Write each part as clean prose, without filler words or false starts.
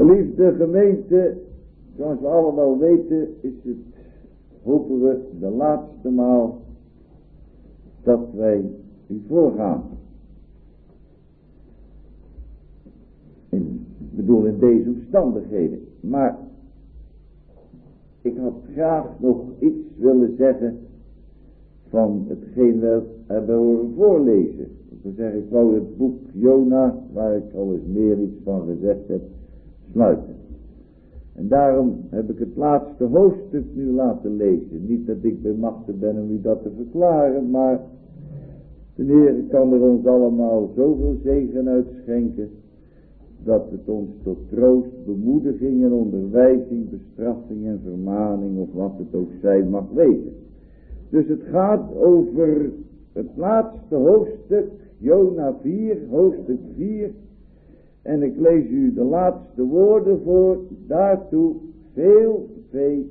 Geliefde gemeente, zoals we allemaal weten, is het, hopen we, de laatste maal dat wij u voorgaan. Ik bedoel in deze omstandigheden. Maar ik had graag nog iets willen zeggen van hetgeen we hebben horen voorlezen. Ik wil zeggen, ik wou het boek Jona, waar ik al eens meer iets van gezegd heb, sluiten. En daarom heb ik het laatste hoofdstuk nu laten lezen. Niet dat ik bemachtigd ben om u dat te verklaren, maar de Heer kan er ons allemaal zoveel zegen uitschenken, dat het ons tot troost, bemoediging en onderwijzing, bestraffing en vermaning, of wat het ook zijn mag wezen. Dus het gaat over het laatste hoofdstuk, Jona 4, hoofdstuk 4. En ik lees u de laatste woorden voor, daartoe veel vee.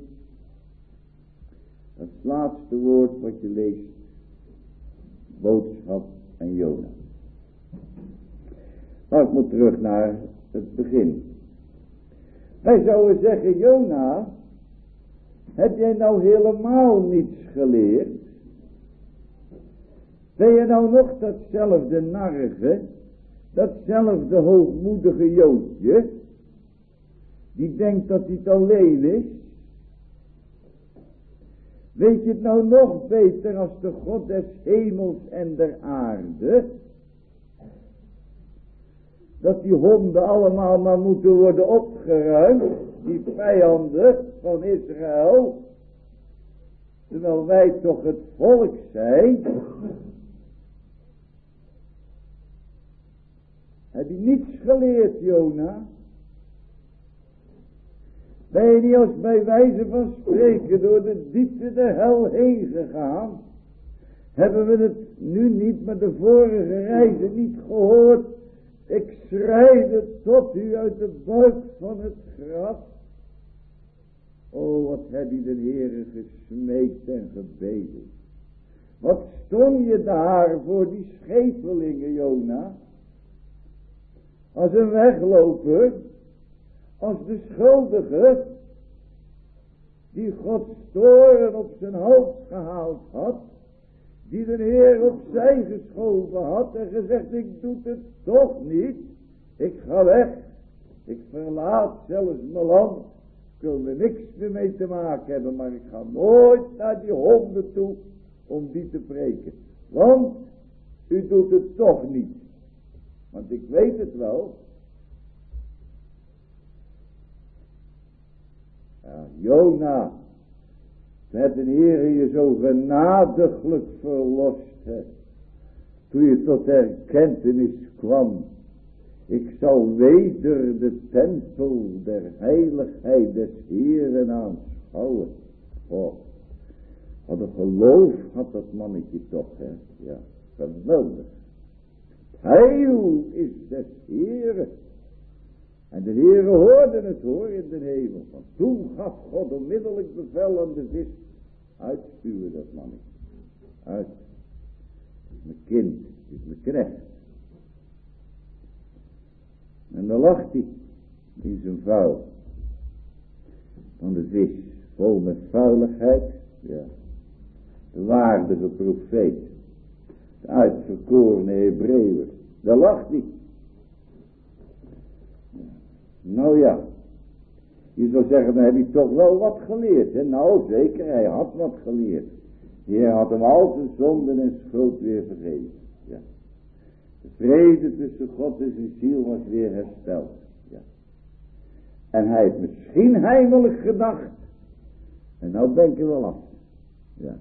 Het laatste woord wat je leest, boodschap en Jona. Maar ik moet terug naar het begin. Wij zouden zeggen, Jona, heb jij nou helemaal niets geleerd? Ben je nou nog datzelfde narige, datzelfde hoogmoedige Joodje, die denkt dat hij het alleen is? Weet je het nou nog beter als de God des hemels en der aarde, dat die honden allemaal maar moeten worden opgeruimd, die vijanden van Israël, terwijl wij toch het volk zijn? Heb je niets geleerd, Jona? Ben je niet als bij wijze van spreken door de diepte der hel heen gegaan? Hebben we het nu niet met de vorige reizen niet gehoord? Ik schreide tot u uit de buik van het graf. O, wat heb je de Heere gesmeekt en gebeden. Wat stond je daar voor die schevelingen, Jona? Als een wegloper, als de schuldige, die Gods toorn op zijn hoofd gehaald had, die de Heer opzij geschoven had en gezegd, ik doe het toch niet, ik ga weg, ik verlaat zelfs mijn land, ik wil er niks meer mee te maken hebben, maar ik ga nooit naar die honden toe om die te preken, want u doet het toch niet. Want ik weet het wel. Ja, Jona, met de Heer je zo genadiglijk verlost hebt, toen je tot erkentenis kwam, ik zal weder de tempel der heiligheid des Heeren aanschouwen. Oh, wat een geloof had dat mannetje toch, hè? Ja, geweldig. Heil is des Heeren. En de Heere hoorde het hoor in de hemel. Want toen gaf God onmiddellijk bevel aan de vis. Uitstuwen dat mannetje. Uit. Het is mijn kind. Het is mijn knecht. En dan lacht hij in zijn vuil. Van de vis. Vol met vuiligheid. Ja. De waardige profeet. De uitverkorene Hebreeër. Daar lacht hij. Nou ja. Je zou zeggen, dan heb je toch wel wat geleerd. Hè? Nou zeker, hij had wat geleerd. De Heer had hem al zijn zonden en schuld weer vergeven. Ja. De vrede tussen God en zijn ziel was weer hersteld. Ja. En hij heeft misschien heimelijk gedacht. En nou denken we wel af. Ja.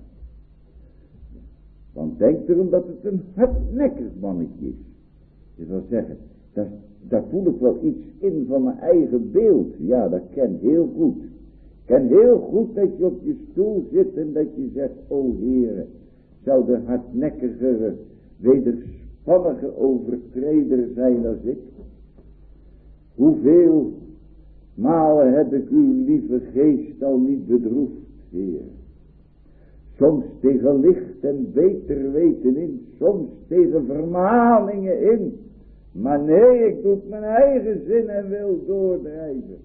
Want denk erom dat het een hardnekkig mannetje is. Je zou zeggen, daar voel ik wel iets in van mijn eigen beeld. Ja, dat ken heel goed. Ik ken heel goed dat je op je stoel zit en dat je zegt, o Heere, zou de hardnekkige, wederspannige overtreder zijn als ik? Hoeveel malen heb ik uw lieve geest al niet bedroefd, Heer? Soms tegen licht en beter weten in, soms tegen vermaningen in. Maar nee, ik doe mijn eigen zin en wil doordrijven.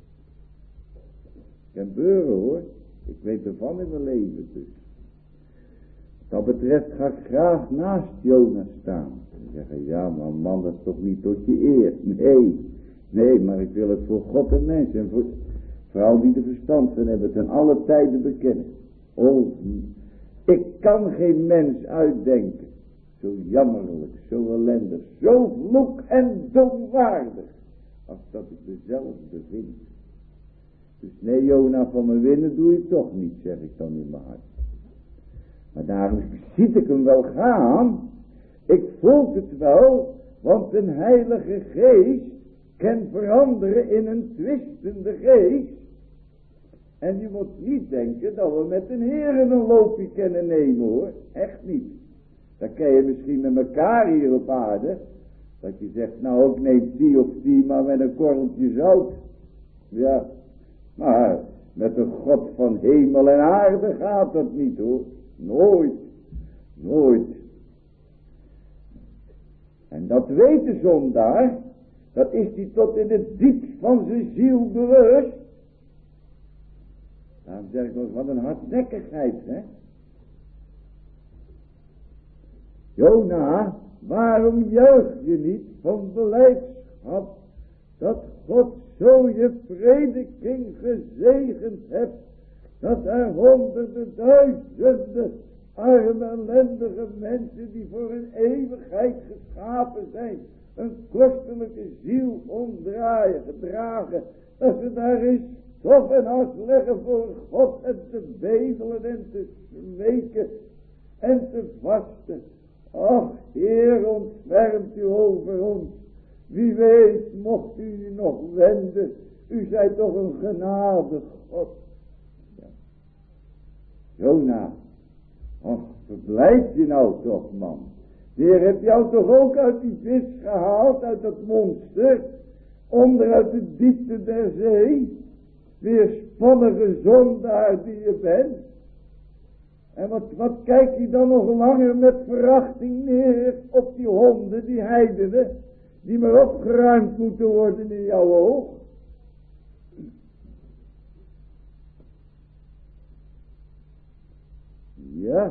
Ik heb beuren hoor. Ik weet ervan in mijn leven dus. Wat dat betreft ga ik graag naast Jona staan. En zeggen, ja maar man, dat is toch niet tot je eer. Nee, maar ik wil het voor God en mensen. En voor vrouwen die er verstand van hebben, ten alle tijden bekennen. Oh, ik kan geen mens uitdenken. Zo jammerlijk, zo ellendig, zo vloek en domwaardig. Als dat ik mezelf bevind. Dus nee, Jona, van mijn winnen doe je toch niet, zeg ik dan in mijn hart. Maar daarom ziet ik hem wel gaan. Ik voel het wel, want een heilige geest kan veranderen in een twistende geest. En je moet niet denken dat we met een Heer een loopje kunnen nemen hoor. Echt niet. Dan kan je misschien met elkaar hier op aarde. Dat je zegt, nou ik neem die of die maar met een korreltje zout. Ja, maar met een God van hemel en aarde gaat dat niet hoor. Nooit. En dat weet de zondaar. Dat is die tot in het diepst van zijn ziel bewust. Daarom zeg ik wel, wat een hardnekkigheid, hè. Jona, waarom juich je niet van blijdschap dat God zo je prediking gezegend hebt, dat er honderden duizenden arme ellendige mensen die voor hun eeuwigheid geschapen zijn, een kostelijke ziel gedragen, dat ze daar in stof en as leggen voor God en te bedelen en te smeken en te vasten. Ach, Heer, ontfermt u over ons. Wie weet, mocht u nog wenden. U zijt toch een genadig God. Ja. Jona, ach, verblijd je nou toch, man. De Heer heeft jou toch ook uit die vis gehaald, uit dat monster, onderuit de diepte der zee. Weerspannige zondaar die je bent. En wat kijk je dan nog langer met verachting neer op die honden, die heidenen, die maar opgeruimd moeten worden in jouw oog? Ja.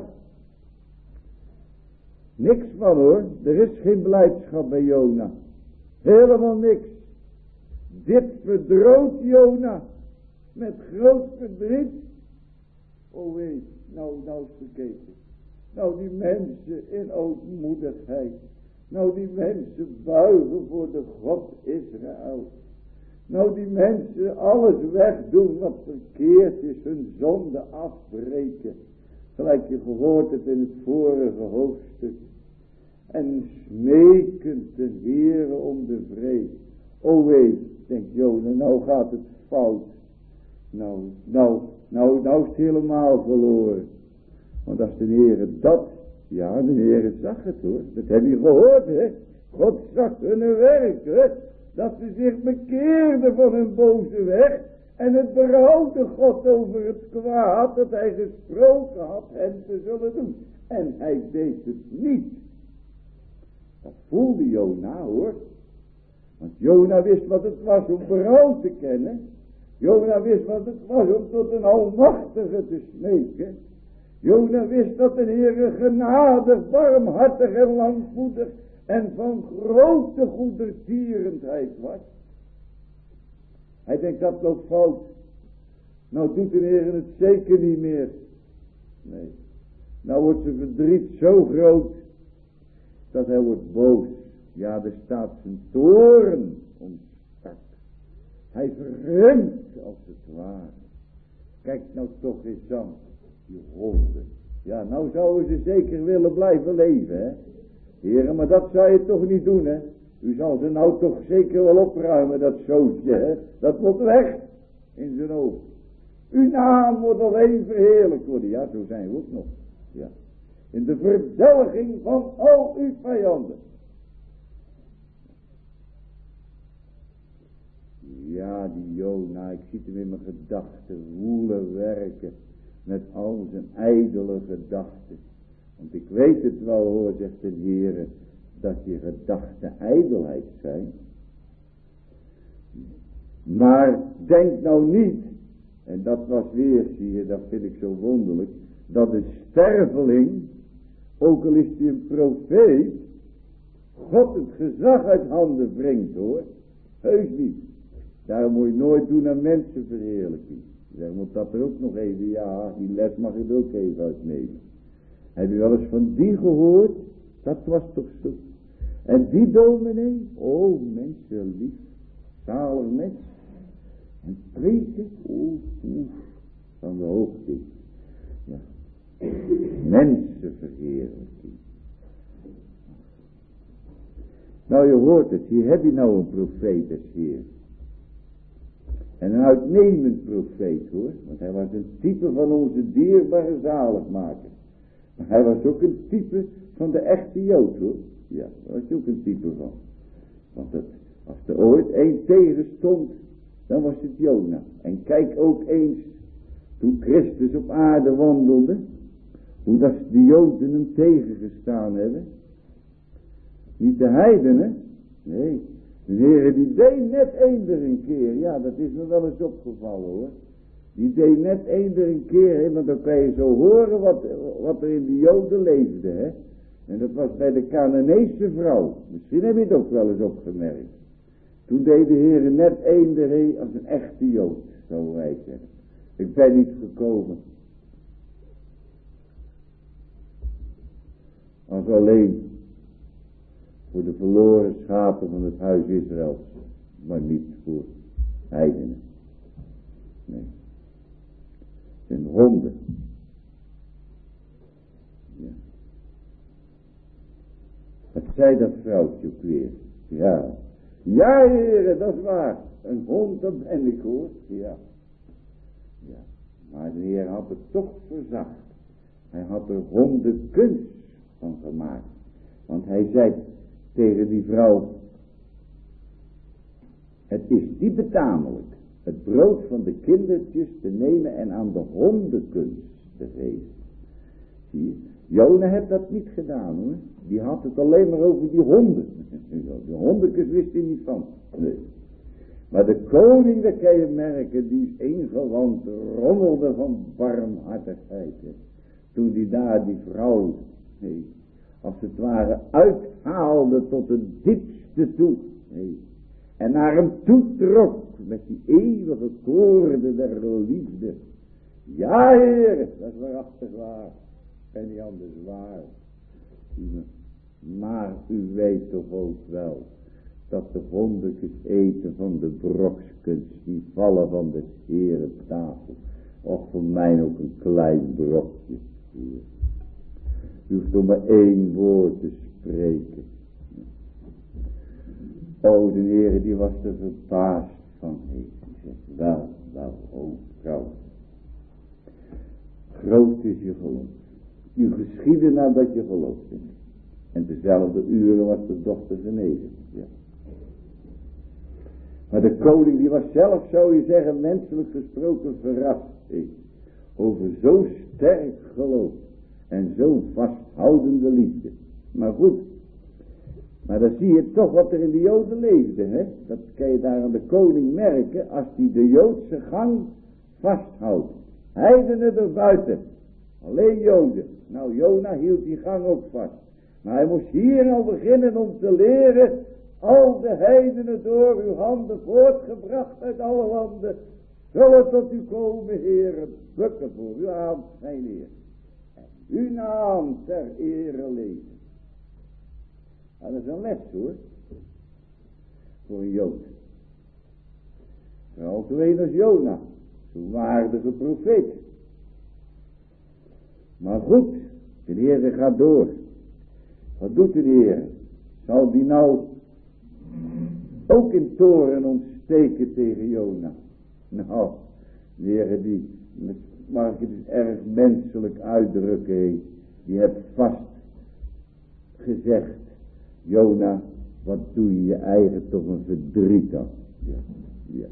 Niks van hoor, er is geen blijdschap bij Jona. Helemaal niks. Dit verdroot Jona met groot verdriet. Oh weet, nou eens bekeken. Nou die mensen in ootmoedigheid. Nou die mensen buigen voor de God Israël. Nou die mensen alles wegdoen wat verkeerd is, hun zonde afbreken. Gelijk je gehoord hebt in het vorige hoofdstuk. En smekend de Heere om de vrede. O wee, denkt Jona, nou gaat het fout. Nou is het helemaal verloren. Want als de Heere dat, ja de Heere zag het hoor. Dat heb je gehoord hè. God zag hun werken. Dat ze zich bekeerden van hun boze weg. En het berouwde God over het kwaad dat hij gesproken had hen te zullen doen. En hij deed het niet. Dat voelde Jona hoor. Want Jona wist wat het was om berouw te kennen. Jona wist wat het was om tot een almachtige te smeken. Jona wist dat de Heere genadig, barmhartig en langmoedig en van grote goedertierendheid was. Hij denkt dat loopt fout. Nou doet de Heer het zeker niet meer. Nee. Nou wordt zijn verdriet zo groot dat hij wordt boos. Ja, er staat zijn toorn ontstak. Hij verremt als het ware. Kijk nou toch eens aan, die honden. Ja, nou zouden ze zeker willen blijven leven, hè. Heren, maar dat zou je toch niet doen, hè. U zal ze nou toch zeker wel opruimen, dat zootje, hè. Dat moet weg in zijn ogen. Uw naam wordt alleen verheerlijkt worden. Ja, zo zijn we ook nog. Ja. In de verdelging van al uw vijanden. Ja, die Jona, ik zie hem in mijn gedachten woelen werken. Met al zijn ijdele gedachten. Want ik weet het wel hoor, zegt de Heere. dat je gedachten ijdelheid zijn. Maar denk nou niet, en dat was weer, zie je, dat vind ik zo wonderlijk, dat een sterveling, ook al is hij een profeet, God het gezag uit handen brengt, hoor. Heus niet. Daarom moet je nooit doen aan mensenverheerlijking. Zeg, moet dat er ook nog even, ja, die les mag je er ook even uitnemen. Heb je wel eens van die gehoord? Dat was toch zo. En die dominee, oh mensen lief, zalig mens. En preken, van de hoogte. Ja. Mensenverheerlijking. Nou, je hoort het, hier heb je nou een profeet des Heer. En een uitnemend profeet, hoor. Want hij was een type van onze dierbare zaligmaker. Maar hij was ook een type van de echte Jood, hoor. Ja, daar was ook een type van. Want als er ooit één tegen stond, dan was het Jona. En kijk ook eens, toen Christus op aarde wandelde, hoe dat de Joden hem tegengestaan hebben. Niet de heidenen, nee. De Heere die deed net eender een keer, ja, dat is me wel eens opgevallen, hoor. Die deed net eender een keer, hè, want dan kan je zo horen wat er in de Joden leefde, hè. En dat was bij de Canaanese vrouw. Misschien heb je het ook wel eens opgemerkt. Toen deed de Heere net eender als een echte Jood, zo wij zeggen. Ik ben niet gekomen als alleen voor de verloren schapen van het huis Israël, maar niet voor heidenen. Nee. Het zijn honden. Ja. Wat zei dat vrouwtje ook weer? Ja. Ja, heren, dat is waar. Een hond, dat ben ik, hoor. Ja. Ja. Maar de Heer had het toch verzacht. Hij had er hondenkunst van gemaakt. Want hij zei tegen die vrouw: het is niet betamelijk het brood van de kindertjes te nemen en aan de hondenkunst te geven. Zie je? Jona heeft dat niet gedaan, hoor. Die had het alleen maar over die honden. Die hondenkunst wist hij niet van. Nee. Maar de koning, dat kan je merken, die is ingewand, rommelde van barmhartigheid. Hè. Toen die daar die vrouw, nee, als het ware uithaalde tot het diepste toe. Nee. En naar hem toe trok met die eeuwige koorden der liefde. Ja, Heer, dat is waarachtig waar. En niet anders waar. Maar u weet toch ook wel dat de hondjes eten van de brokskens die vallen van de Heere tafel. Och, voor mij ook een klein brokje. Heer. U hoeft om maar één woord te spreken. O, de Heere die was er verbaasd van. Die zegt, wel, o vrouw. Groot is je geloof. U geschiedde nadat je geloofde. En dezelfde uren was de dochter genezen. Ja. Maar de koning die was zelf, zou je zeggen, menselijk gesproken verrast. Over zo sterk geloof. En zo vasthoudende liefde. Maar goed. Maar dan zie je toch wat er in de Joden leefde. Hè? Dat kan je daar aan de koning merken. Als die de Joodse gang vasthoudt. Heidenen er buiten. Alleen Joden. Nou, Jona hield die gang ook vast. Maar hij moest hier al beginnen om te leren. Al de heidenen door uw handen voortgebracht uit alle landen. Zullen tot u komen, heren. Bukken voor uw aanschijn, Heer. En uw naam ter ere leven. Nou, dat is een les, hoor. Voor een Jood. Vooral zo een als Jona. Zo'n waardige profeet. Maar goed, de Heer gaat door. Wat doet de Heer? Zal die nou ook in toren ontsteken tegen Jona? Nou, de Heer die, mag ik het dus erg menselijk uitdrukken, die heeft vast gezegd: Jona, wat doe je je eigen toch een verdriet aan? Ja.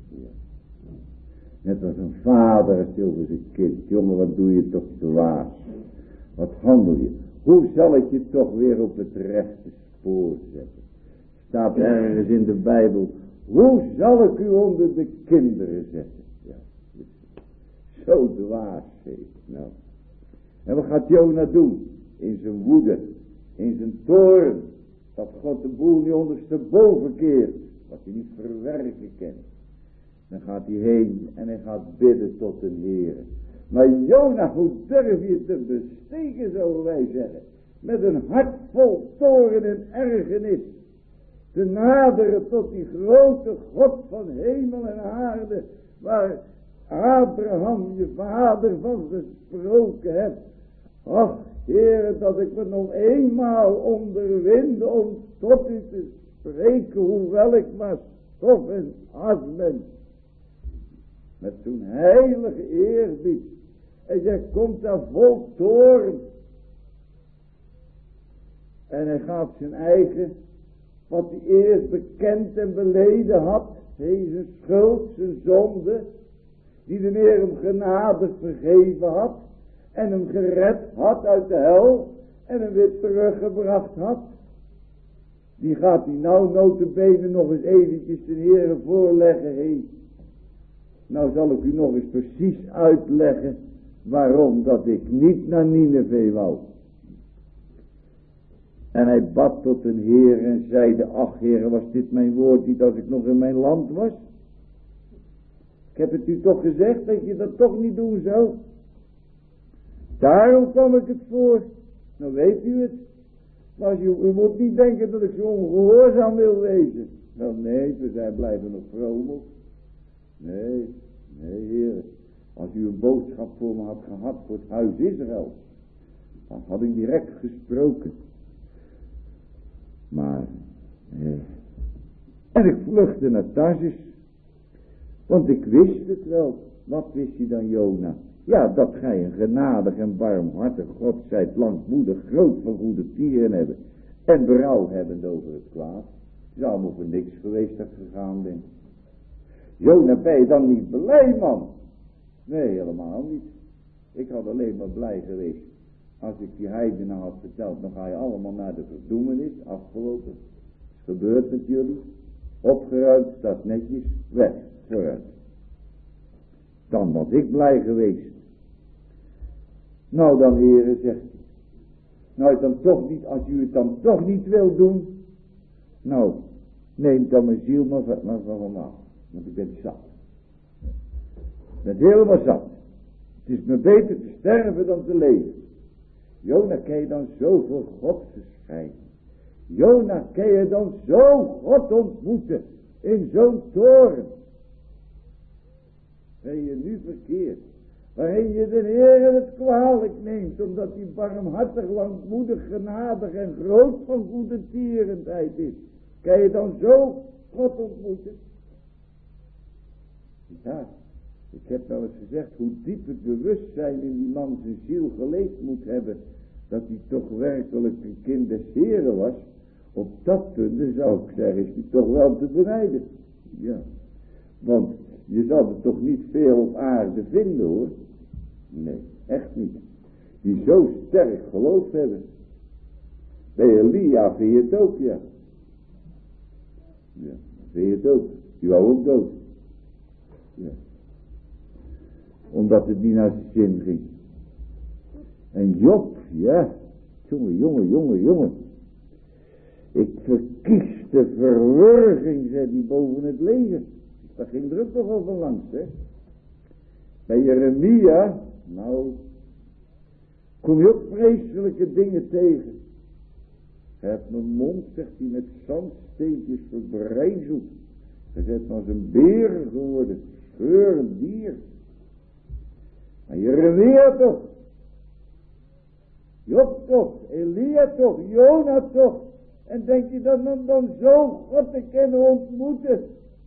Net als een vader over zijn kind. Jongen, wat doe je toch dwaas? Wat handel je? Hoe zal ik je toch weer op het rechte voorzetten. Staat ergens in de Bijbel, hoe zal ik u onder de kinderen zetten? Ja, zo dwaas. Nou. En wat gaat Jona doen? In zijn woede, in zijn toorn, dat God de boel niet ondersteboven keert, wat hij niet verwerken kent. Dan gaat hij heen en hij gaat bidden tot de Heer. Maar Jona, hoe durf je te besteken, zullen wij zeggen, met een hart vol toorn en ergernis, te naderen tot die grote God van hemel en aarde, waar Abraham, je vader, van gesproken hebt. Ach, Heere, dat ik me nog eenmaal onderwinde om tot u te spreken, hoewel ik maar stof en as ben. Met zo'n heilige eerbied. En jij komt daar vol toorn. En hij gaat zijn eigen, wat hij eerst bekend en beleden had, zijn schuld, zijn zonde, die de Heer hem genadig vergeven had, en hem gered had uit de hel, en hem weer teruggebracht had. Die gaat hij nou notabene nog eens eventjes de Heer voorleggen. Hey, nou zal ik u nog eens precies uitleggen waarom dat ik niet naar Nineve wou. En hij bad tot een Heer en zeide, ach Heer, was dit mijn woord niet als ik nog in mijn land was? Ik heb het u toch gezegd dat je dat toch niet doen zou? Daarom kwam ik het voor. Nou weet u het. Maar als u moet niet denken dat ik zo ongehoorzaam wil wezen. Nou nee, we zijn blijven nog vroom. Nee, Heer. Als u een boodschap voor me had gehad voor het huis Israël, dan had ik direct gesproken. Maar, en ik vluchtte naar Tarsus. Want ik wist het wel. Wat wist je dan, Jona? Ja, dat gij een genadig en barmhartig God zijt, langmoedig, groot van goede tieren hebben. En berouw hebbend over het kwaad. Het is allemaal voor niks geweest dat ik gegaan ben. Jona, ben je dan niet blij, man? Nee, helemaal niet. Ik had alleen maar blij geweest als ik die heidenen had verteld. Dan ga je allemaal naar de verdoemenis, afgelopen. Het is gebeurd met jullie. Opgeruimd, staat netjes, weg, vooruit. Dan was ik blij geweest. Nou dan, heren, zegt hij. Nou, dan toch niet, als u het dan toch niet wil doen. Nou, neem dan mijn ziel maar van me af. Want ik ben zat. Ik ben helemaal zat. Het is me beter te sterven dan te leven. Jona, kan je dan zo voor God verschijnen? Jona, kan je dan zo God ontmoeten in zo'n toren? Ben je nu verkeerd? Waarin je de Heer het kwalijk neemt, omdat hij barmhartig, langmoedig, genadig en groot van goede tierenheid is. Kan je dan zo God ontmoeten? Ja, ik heb wel eens gezegd hoe diep het bewustzijn in die man zijn ziel geleefd moet hebben, dat hij toch werkelijk een kind des Heren was. Op dat punt zou ik zeggen, is hij toch wel te benijden. Ja, want je zal er toch niet veel op aarde vinden, hoor. Nee, echt niet. Die zo sterk geloof hebben. Bij Elia vind je het ook, ja. Ja, vind je het ook. Die wou ook dood. Ja. Omdat het niet naar zijn zin ging. En Job, ja. Jongen. Ik verkies de verwurging, zei die boven het leven. Dat ging er ook nog over langs, hè. Bij Jeremia, nou, kom je ook vreselijke dingen tegen. Hij heeft mijn mond, zegt hij, met zandsteentjes verbrijzeld. Hij is als een beer geworden, scheurend dier. Maar Jeremia toch, Job toch, Elia toch, Jona toch. En denk je dat men dan zo God te kunnen ontmoeten?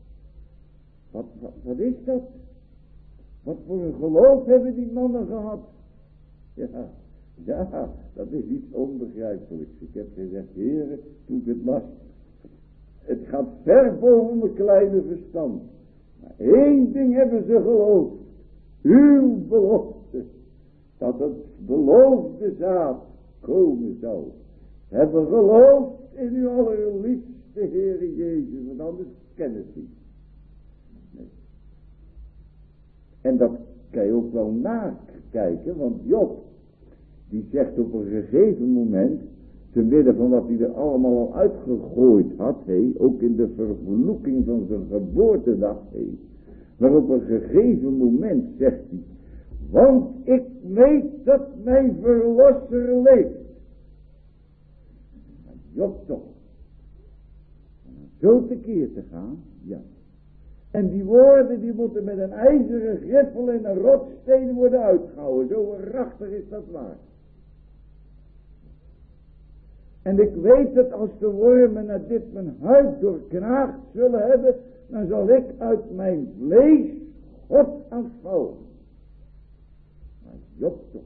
Wat is dat? Wat voor een geloof hebben die mannen gehad? Ja, dat is iets onbegrijpelijks. Ik heb gezegd, heren, toen ik het las, het gaat ver boven mijn kleine verstand. Maar één ding hebben ze geloofd. Uw belofte, dat het beloofde zaad komen zou. hebben geloofd in uw allerliefste Heere Jezus, want anders kennen ze niet. Nee. En dat kan je ook wel nakijken, want Job, die zegt op een gegeven moment, te midden van wat hij er allemaal al uitgegooid had, ook in de vervloeking van zijn geboortedag, maar op een gegeven moment zegt hij, want ik weet dat mijn verlosser leeft. Job toch. Zo tekeer te gaan, ja. En die woorden die moeten met een ijzeren griffel en een rotsteen worden uitgehouden. Zo waarachtig is dat waar. En ik weet dat als de wormen naar dit mijn huid doorknaagd zullen hebben, dan zal ik uit mijn vlees God aanschouwen. Maar Job toch.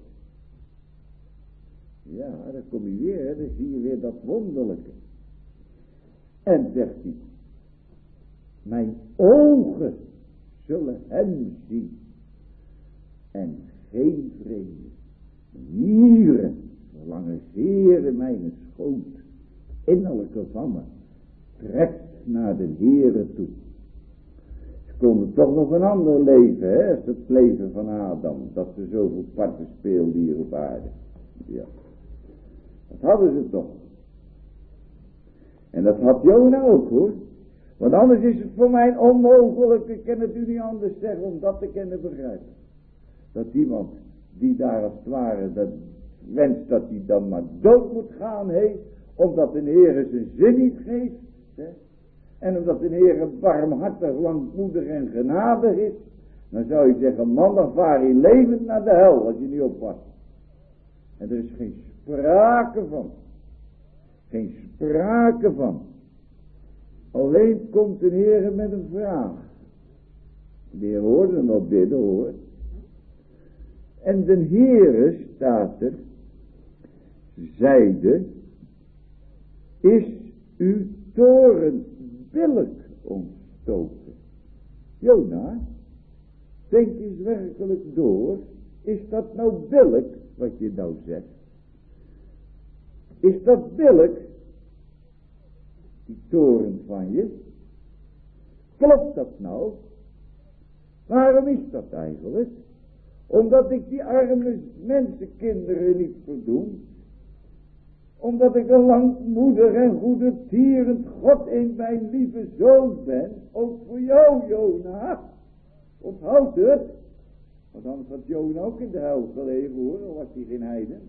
Ja, dan kom je weer, dan zie je weer dat wonderlijke. En zegt hij, mijn ogen zullen hem zien en geen vrede. Nieren verlangen zeer in mijn schoot, innerlijke van me, trekt naar de Heere toe. Ze konden toch nog een ander leven, hè, als het leven van Adam, dat ze zoveel parten speelden hier op aarde. Ja, dat hadden ze toch. En dat had Jona ook, hoor. Want anders is het voor mij onmogelijk, ik kan het u niet anders zeggen, om dat te kunnen begrijpen. Dat iemand die daar als het ware dat wenst dat hij dan maar dood moet gaan, omdat de Heer zijn zin niet geeft, en omdat de Heer barmhartig, langmoedig en genadig is, dan zou je zeggen, man, dan vaar je levend naar de hel, als je niet oppast. En er is geen sprake van. Geen sprake van. Alleen komt de Heer met een vraag. De Heer hoorde hem wel bidden, hoor. En de Heere, staat er, zeide, is uw toren billijk ontstoken? Jona, denk eens werkelijk door, is dat nou billijk, wat je nou zegt? Is dat billijk, die toren van je? Klopt dat nou? Waarom is dat eigenlijk? Omdat ik die arme mensenkinderen niet verdoem. Omdat ik een langmoedig en goedertierend God in mijn lieve zoon ben. Ook voor jou, Jona. Onthoud het. Want anders had Jona ook in de hel gelegen, hoor. Dan was hij geen heiden.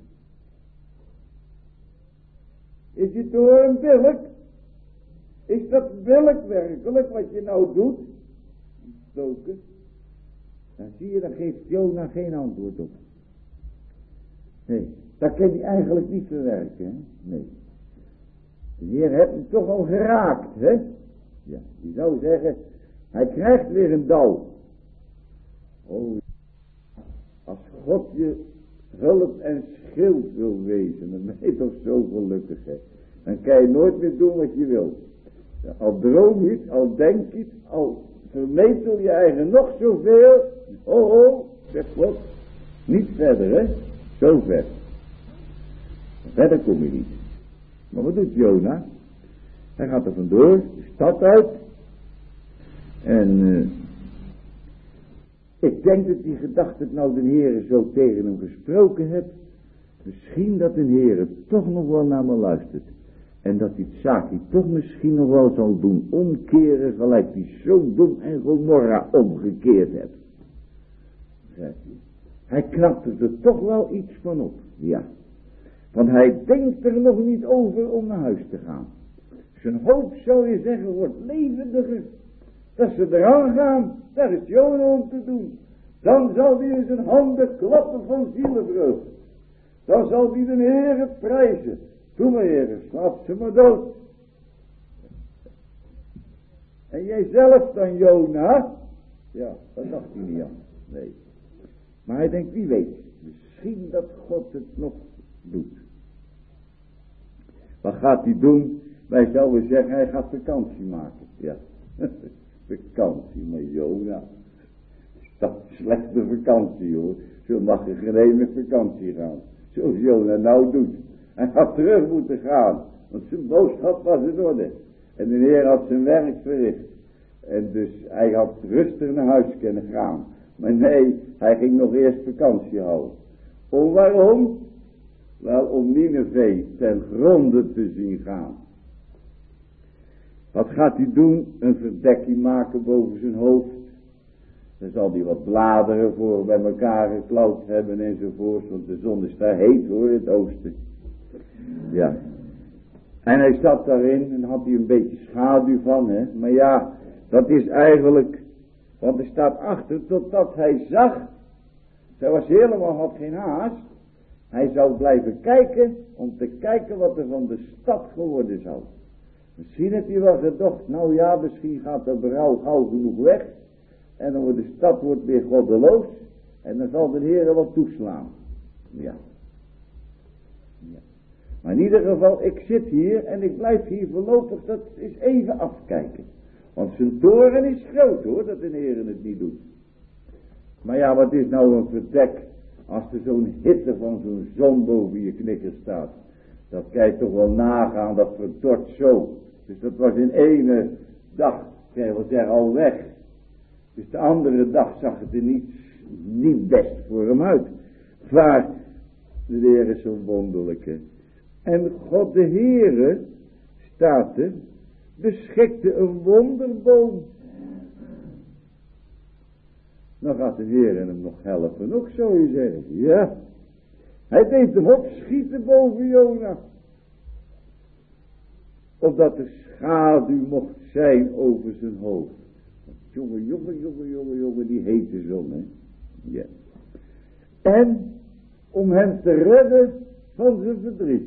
Is je toren billijk? Is dat billijk werkelijk wat je nou doet? Stoken. Dan zie je, dan geeft Jona geen antwoord op. Nee, dat kan hij eigenlijk niet verwerken, hè? Nee. De Heer heeft hem toch al geraakt, hè? Ja, je zou zeggen, hij krijgt weer een dauw. Oh, als God je hulp en schild wil wezen, dan ben je toch zo gelukkig, hè? Dan kan je nooit meer doen wat je wil. Al droom je het, al denk je het, al vermetel je eigen nog zoveel. Oh, zegt God, niet verder, hè? Zo ver. Verder kom je niet. Maar wat doet Jona? Hij gaat er vandoor, de stad uit. En ik denk dat hij gedacht dat nou de Heere zo tegen hem gesproken hebt. Misschien dat de Heere toch nog wel naar me luistert. En dat die zaakje toch misschien nog wel zal doen omkeren, gelijk die Sodom en Gomorra omgekeerd hebt. Hij knapt er toch wel iets van op, ja. Want hij denkt er nog niet over om naar huis te gaan. Zijn hoop, zou je zeggen, wordt levendiger. Dat ze eraan gaan, daar is Jona om te doen. Dan zal hij in zijn handen klappen van zielenvreugde. Dan zal hij de Heere prijzen. Doe maar, Heere, slaap ze maar dood. En jijzelf dan, Jona? Ja, dat dacht hij niet aan. Nee. Maar hij denkt, wie weet, misschien dat God het nog doet. Wat gaat hij doen? Wij zouden zeggen, hij gaat vakantie maken. Ja, vakantie, maar Jona. Dat is een slechte vakantie, hoor. Zo mag je geen ene vakantie gaan. Zoals Jona nou doet. Hij had terug moeten gaan, want zijn boodschap was in orde. En de Heer had zijn werk verricht. En dus hij had rustig naar huis kunnen gaan. Maar nee, hij ging nog eerst vakantie houden. Waarom? Wel, om Nineve ten gronde te zien gaan. Wat gaat hij doen? Een verdekking maken boven zijn hoofd. Dan zal hij wat bladeren voor bij elkaar geklauwd hebben enzovoort. Want de zon is daar heet hoor, in het oosten. Ja. En hij zat daarin en had hij een beetje schaduw van. Hè? Maar ja, dat is eigenlijk, want er staat achter, totdat hij zag. Hij was helemaal, had geen haast. Hij zou blijven kijken, om te kijken wat er van de stad geworden zou. Misschien heeft hij wel gedacht, nou ja, misschien gaat de berouw gauw genoeg weg. En dan wordt de stad weer goddeloos. En dan zal de Heer wat toeslaan. Ja. Maar in ieder geval, ik zit hier en ik blijf hier voorlopig, dat is even afkijken. Want zijn toren is groot hoor, dat de Heer het niet doet. Maar ja, wat is nou een verdek als er zo'n hitte van zo'n zon boven je knikker staat. Dat kan je toch wel nagaan, dat verdort zo. Dus dat was in ene dag, kan je wel zeggen, al weg. Dus de andere dag zag het er niet best voor hem uit. Maar de Heer is zo'n wonderlijke. En God de Heere, staat er, beschikte een wonderboom. Dan gaat de Heer hem nog helpen, ook zou je zeggen. Ja, hij deed hem opschieten boven Jona. Opdat de schaduw mocht zijn over zijn hoofd. Jongen, die hete zon, hè. Ja. En om hem te redden van zijn verdriet.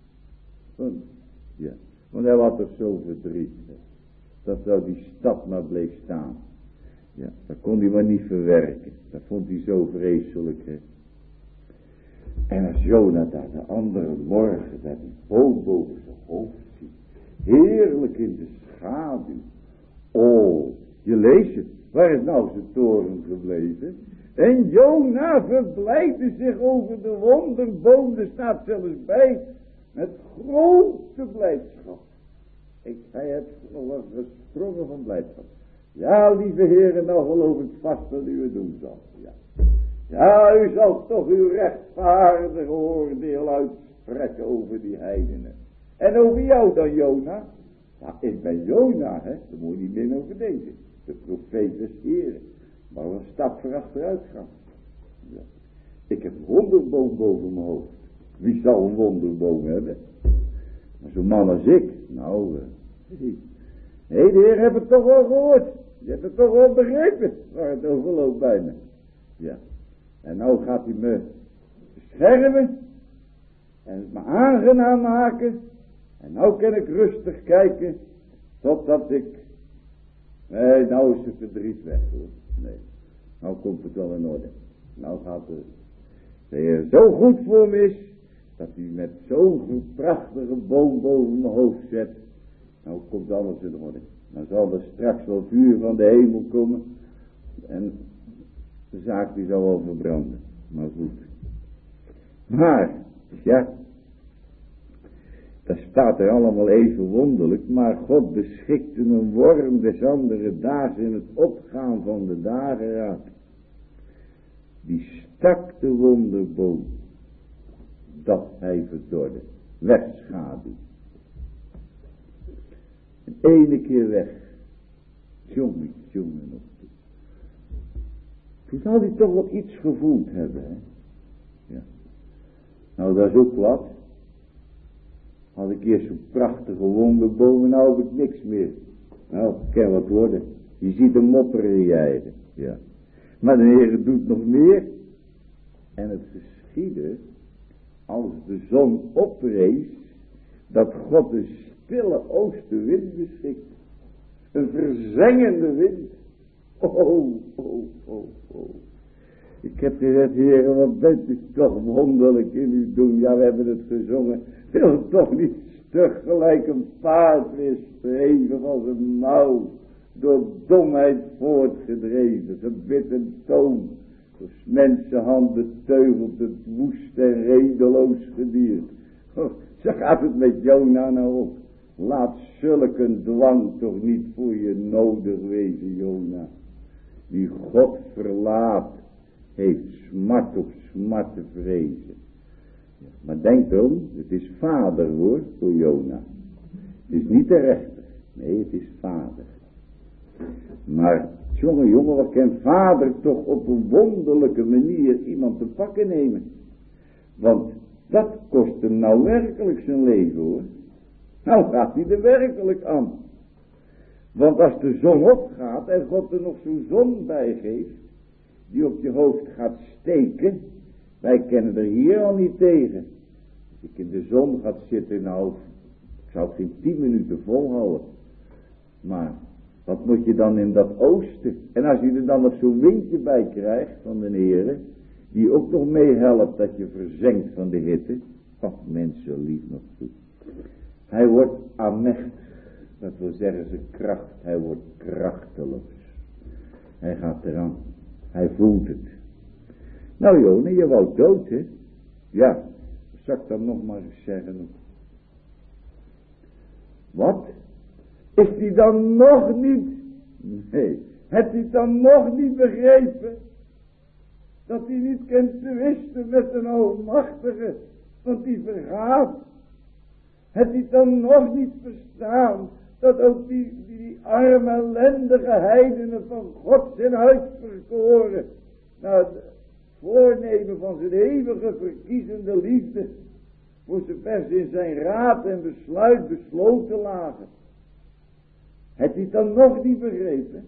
Want hij was toch zo verdriet. Dat zou die stad maar bleef staan. Ja, dat kon hij maar niet verwerken. Dat vond hij zo vreselijk. Hè. En als Jona daar de andere morgen daar die boom boven zijn hoofd ziet. Heerlijk in de schaduw. Oh, je leest het. Waar is nou zijn toren gebleven? En Jona verblijdde zich over de wonderboom. Er staat zelfs bij. Met grote blijdschap. Hij heeft nog gesprongen van blijdschap. Ja, lieve heren, nou geloof ik vast wat u het doen zal. Ja, u zal toch uw rechtvaardige oordeel uitspreken over die heidenen. En over jou dan, Jona? Ja, ik ben Jona, hè. Dan moet je niet meer over deze. De profeet des Heren. Maar een stap voor achteruit gaan. Ja. Ik heb een wonderboom boven mijn hoofd. Wie zal een wonderboom hebben? Maar zo'n man als ik. Nou, nee, de Heer heeft het toch wel gehoord. Je hebt het toch wel begrepen. Waar het over loopt bijna. Ja. En nou gaat hij me beschermen. En het me aangenaam maken. En nou kan ik rustig kijken. Totdat ik. Nee, nou is het verdriet weg hoor. Nee. Nou komt het wel in orde. Nou gaat de Heer zo goed voor me is. Dat hij met zo'n prachtige boom boven mijn hoofd zet. Nou komt alles in orde. Dan zal er straks wel vuur van de hemel komen. En de zaak die zal wel verbranden. Maar goed. Maar, ja. Dat staat er allemaal even wonderlijk. Maar God beschikte een worm des andere daags in het opgaan van de dageraad. Die stak de wonderboom. Dat hij verdorde. Wegschaduw. En ene keer weg. Jongen nog. Toen zal hij toch wel iets gevoeld hebben. Hè? Ja. Nou, dat is ook wat. Had ik eerst zo'n prachtige wonderboom en nou heb ik niks meer. Nou, kan wat worden. Je ziet hem mopperen in je eigen. Ja. Maar de Heer doet nog meer. En het geschiedde, als de zon oprees, dat God een stille oostenwind beschikt. Een verzengende wind. Oh. Ik heb gezegd, Heer, wat bent u toch wonderlijk in uw doen. Ja, we hebben het gezongen. Wil toch niet stug gelijk een paard weer streven als een mouw. Door domheid voortgedreven, gebitten toon. Door mensenhand beteugeld, het woest en redeloos gediert. Zo gaat het met Jona nou ook. Laat zulke dwang toch niet voor je nodig wezen, Jona. Die God verlaat, heeft smart op smart te vrezen. Maar denk erom, het is vader hoor, voor Jona. Het is niet de rechter, nee het is vader. Maar jongen, wat kan vader toch op een wonderlijke manier iemand te pakken nemen. Want dat kost hem nou werkelijk zijn leven hoor. Nou gaat hij er werkelijk aan. Want als de zon opgaat en God er nog zo'n zon bij geeft, die op je hoofd gaat steken, wij kennen er hier al niet tegen. Als ik in de zon gaat zitten, nou, ik zou het geen 10 minuten volhouden. Maar wat moet je dan in dat oosten? En als je er dan nog zo'n windje bij krijgt van de Heere, die ook nog meehelpt dat je verzenkt van de hitte. Mensen lief nog toe. Hij wordt aanmächtig. Dat wil zeggen zijn kracht. Hij wordt krachteloos. Hij gaat eraan. Hij voelt het. Nou Jona, je wou dood hè? Ja. Zal ik dan nog maar eens zeggen. Wat? Is die dan nog niet? Nee. Hebt hij dan nog niet begrepen? Dat hij niet kent te wisten met een almachtige. Want die vergaat. Hebt hij dan nog niet verstaan. Dat ook die arme ellendige heidenen van God zijn uitverkoren. Nou, het voornemen van zijn eeuwige verkiezende liefde. Voor zover ze in zijn raad en besluit besloten lagen. Hebt hij het dan nog niet begrepen?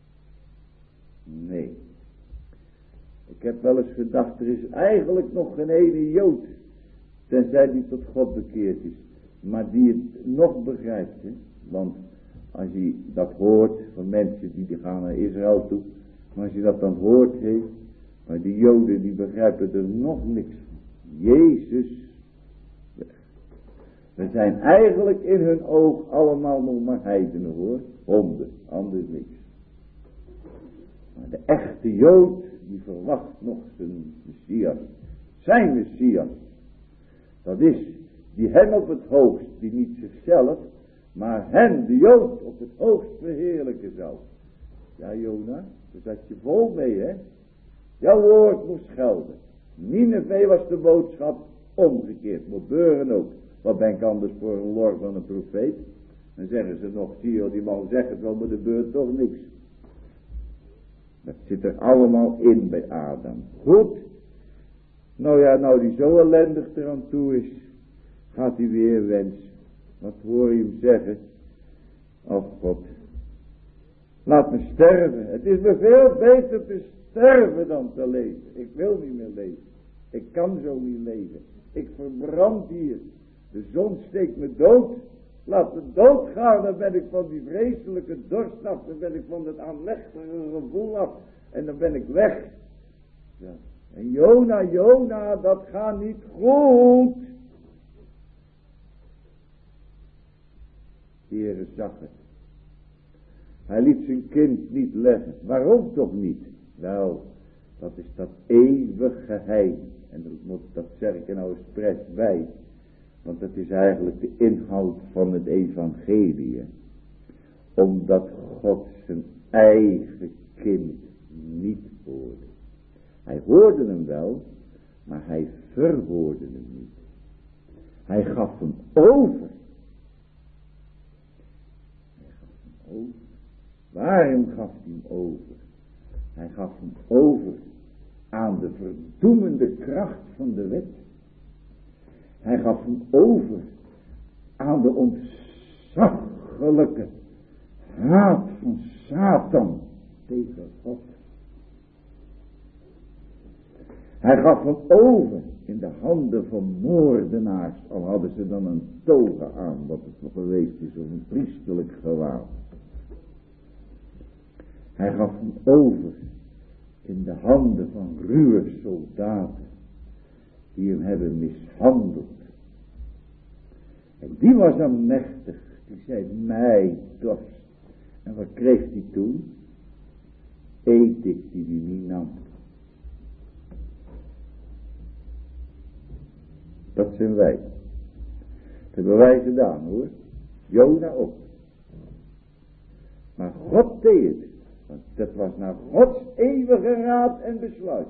Nee. Ik heb wel eens gedacht, er is eigenlijk nog geen ene Jood, tenzij die tot God bekeerd is, maar die het nog begrijpt. Hè? Want als je dat hoort van mensen die gaan naar Israël toe, maar als je dat dan hoort, maar die Joden die begrijpen er nog niks van. Jezus weg. We zijn eigenlijk in hun oog allemaal nog maar heidenen hoor, honden, anders niks. Maar de echte Jood, die verwacht nog zijn Messias. Zijn Messias. Dat is die hem op het hoogst, die niet zichzelf, maar hem, de Jood, op het hoogst verheerlijken zal. Ja Jona, daar zat je vol mee hè. Jouw woord moest gelden. Nineveh was de boodschap omgekeerd. Moet beuren ook. Wat ben ik anders voor een lor van een profeet? Dan zeggen ze nog, zie je die man zegt het wel, maar er beurt toch niks. Dat zit er allemaal in bij Adam. Goed. Nou ja, nou die zo ellendig eraan toe is, gaat hij weer wensen. Wat hoor je hem zeggen? Och God, laat me sterven. Het is me veel beter te sterven dan te leven. Ik wil niet meer leven. Ik kan zo niet leven. Ik verbrand hier. De zon steekt me dood. Laat me doodgaan, dan ben ik van die vreselijke dorst af. Dan ben ik van het aanlechtige gevoel af. En dan ben ik weg. Ja. En Jona, dat gaat niet goed. De Heere zag het. Hij liet zijn kind niet leggen. Waarom toch niet? Wel, dat is dat eeuwig geheim. En dat zeg ik er nou eens pres bij. Want dat is eigenlijk de inhoud van het evangelie. Omdat God zijn eigen kind niet hoorde. Hij hoorde hem wel, maar hij verhoorde hem niet. Hij gaf hem over. Waarom gaf hij hem over? Hij gaf hem over aan de verdoemende kracht van de wet. Hij gaf hem over aan de ontzaglijke haat van Satan tegen God. Hij gaf hem over in de handen van moordenaars, al hadden ze dan een toga aan, wat het nog geweest is, of een priesterlijk gewaad. Hij gaf hem over in de handen van ruwe soldaten, die hem hebben mishandeld. En die was dan machtig, die zei, mij dorst. En wat kreeg hij toen? Eet ik die niet nam. Dat zijn wij. hebben wij gedaan hoor. Jona ook. Maar God deed het. Want dat was naar Gods eeuwige raad en besluit.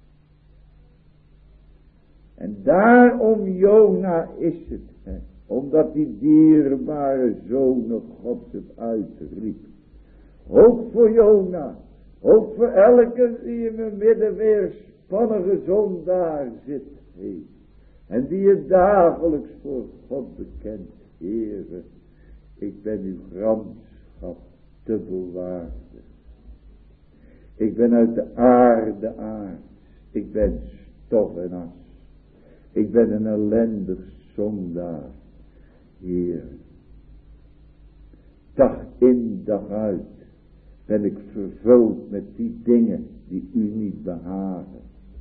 En daarom Jona is het. Omdat die dierbare zonen Gods het uitriep. Ook voor Jona. Ook voor elke die in mijn midden weer spannige zondaar zit. En die het dagelijks voor God bekent. Heere, ik ben uw gramschap te bewaarden. Ik ben uit de aarde aard. Ik ben stof en as. Ik ben een ellendig zondaar. Heer, dag in dag uit ben ik vervuld met die dingen die u niet behagen.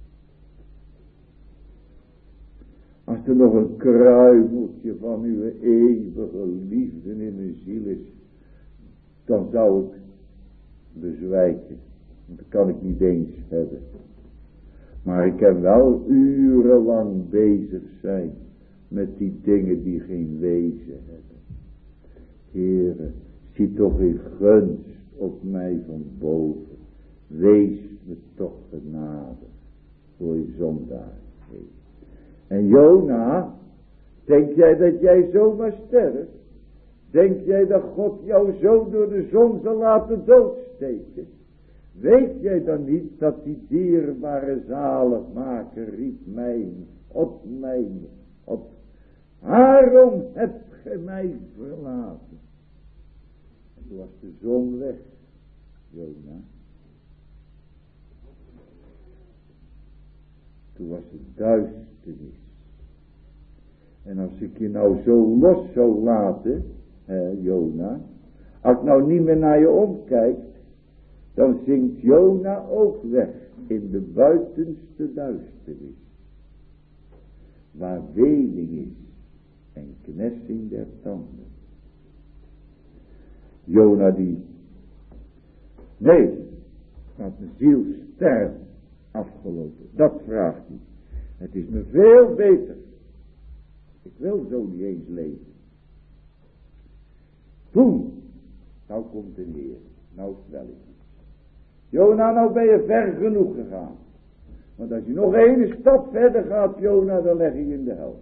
Als er nog een kruimeltje van uw eeuwige liefde in mijn ziel is, dan zou ik bezwijken. Want dat kan ik niet eens hebben. Maar ik kan wel urenlang bezig zijn met die dingen die geen wezen hebben. Heere, zie toch uw gunst op mij van boven. Wees me toch genadig voor je zondaar. En Jona, denk jij dat jij zomaar sterft? Denk jij dat God jou zo door de zon zal laten doodsteken? Weet jij dan niet dat die dierbare zaligmaker riep mij op. Waarom hebt gij mij verlaten? En toen was de zon weg, Jona. Toen was het duisternis. En als ik je nou zo los zou laten, Jona, als ik nou niet meer naar je omkijk, dan zinkt Jona ook weg in de buitenste duisternis. Waar wening is en knessing der tanden. Jona die, nee, laat de ziel sterven, afgelopen. Dat vraagt hij. Het is me veel beter. Ik wil zo niet eens leven. Toen, nou komt de Heer, nou stel ik. Jona, nou ben je ver genoeg gegaan. Want als je nog één stap verder gaat, Jona, dan leg je in de hel.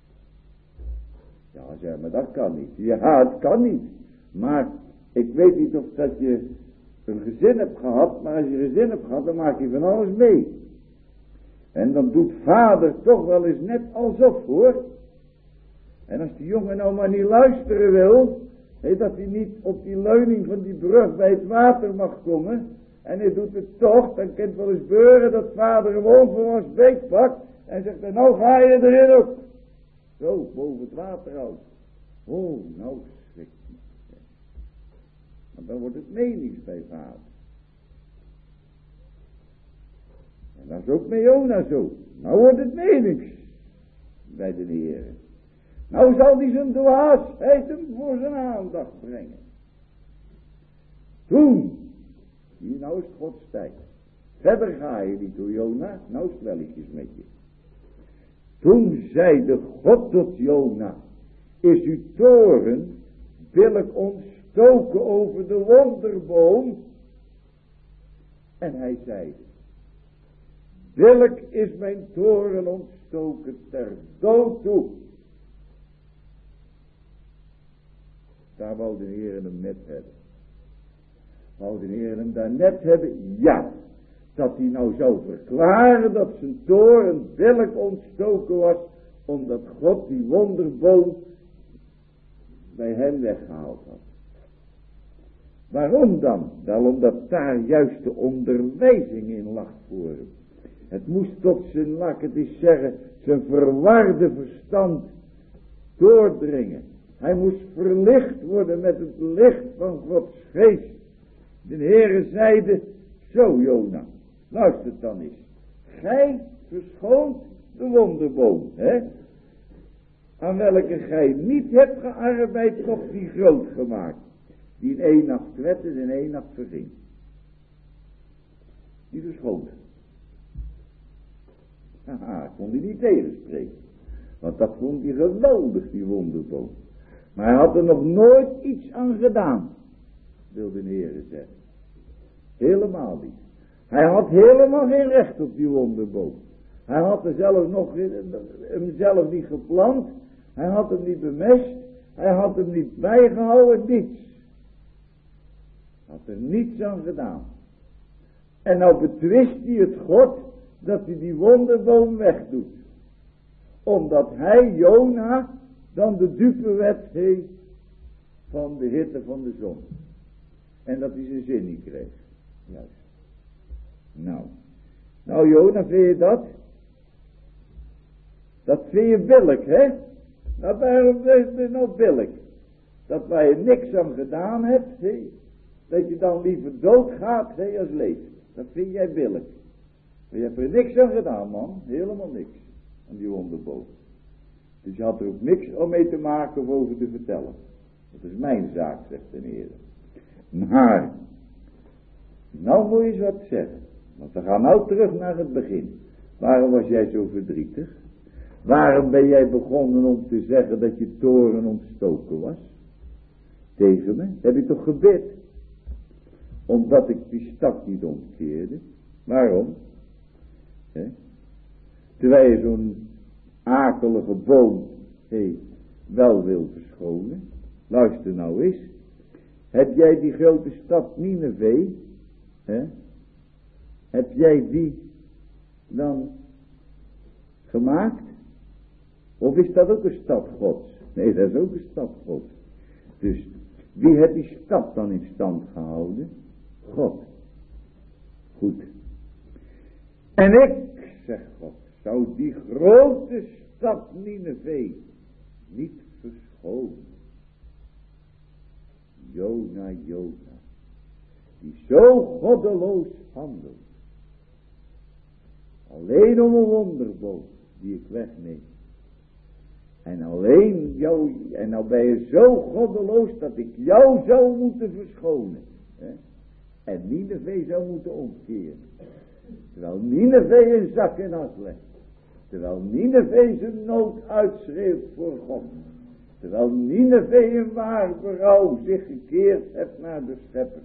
Ja, zeg maar, dat kan niet. Ja, het kan niet. Maar ik weet niet of dat je een gezin hebt gehad, maar als je een gezin hebt gehad, dan maak je van alles mee. En dan doet vader toch wel eens net alsof, hoor. En als die jongen nou maar niet luisteren wil, dat hij niet op die leuning van die brug bij het water mag komen, en hij doet het toch, dan kan het wel eens gebeuren dat vader hem onverwachts beetpakt en zegt, en nou ga je erin ook. Zo, boven het water uit. Oh, nou schrikt me. Want dan wordt het menings bij vader. En dat is ook met Jona zo. Nou wordt het menings bij de Heer. Nou zal hij zijn dwaasheid hem voor zijn aandacht brengen. Toen, hier nou is Gods tijd. Verder ga je niet door Jona, nou spelletjes met je. Toen zeide God tot Jona, is uw toren billijk ontstoken over de wonderboom? En hij zeide, billijk is mijn toren ontstoken ter dood toe. Daar wou de Heer hem net hebben. Wou de Heer hem daar net hebben? Ja. Dat hij nou zou verklaren dat zijn toren billijk ontstoken was, omdat God die wonderboom bij hem weggehaald had. Waarom dan? Wel omdat daar juist de onderwijzing in lag voor hem. Het moest tot zijn, laat ik het eens zeggen, zijn verwarde verstand doordringen. Hij moest verlicht worden met het licht van Gods geest. De Heere zeide, zo Jona, luister dan eens. Gij verschoont de wonderboom, aan welke gij niet hebt gearbeid, nog die groot gemaakt. Die in 1 nacht werd en in 1 nacht verging. Die verschoont. Haha, kon die niet tegenspreken. Want dat vond hij geweldig, die wonderboom. Maar hij had er nog nooit iets aan gedaan, wil de Heer zeggen. Helemaal niet. Hij had helemaal geen recht op die wonderboom. Hij had er hem zelf niet geplant. Hij had hem niet bemest. Hij had hem niet bijgehouden, niets. Hij had er niets aan gedaan. En nou betwist hij het God dat hij die wonderboom wegdoet. Omdat hij, Jona, dan de dupe werd van de hitte van de zon. En dat hij zijn zin niet kreeg. Juist. Nou Jona, vind je dat? Dat vind je billig, hè? Nou, waarom is het nou billig? Dat waar je niks aan gedaan hebt, dat je dan liever doodgaat, als leeft. Dat vind jij billig. Maar je hebt er niks aan gedaan, man. Helemaal niks. Aan die wonderboom. Dus je had er ook niks om mee te maken of over te vertellen. Dat is mijn zaak, zegt de Heer. Maar, nou moet je eens wat zeggen. Want we gaan nou terug naar het begin. Waarom was jij zo verdrietig? Waarom ben jij begonnen om te zeggen dat je toren ontstoken was? Tegen me? Heb je toch gebid? Omdat ik die stad niet omkeerde. Waarom? Terwijl je zo'n akelige boom wel wil verschonen. Luister nou eens. Heb jij die grote stad Nineve? Heb jij die dan gemaakt? Of is dat ook een stad Gods? Nee, dat is ook een stad Gods. Dus wie heeft die stad dan in stand gehouden? God. Goed. En ik, zegt God, zou die grote stad Nineve niet verschonen. Jona, die zo goddeloos handelt. Alleen om een wonderboom die ik wegneem. En alleen jou, en nou ben je zo goddeloos dat ik jou zou moeten verschonen. En Nineve zou moeten omkeren. Terwijl Nineve in zak en as legt. Terwijl Nineve zijn nood uitschreeuwt voor God. Terwijl Nineve in waar berouw zich gekeerd heeft naar de schepper.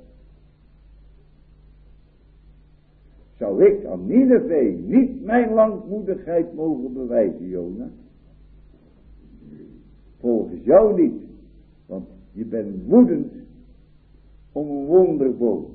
Zou ik aan Nineve niet mijn langmoedigheid mogen bewijzen, Jona? Volgens jou niet. Want je bent woedend om een wonderboom.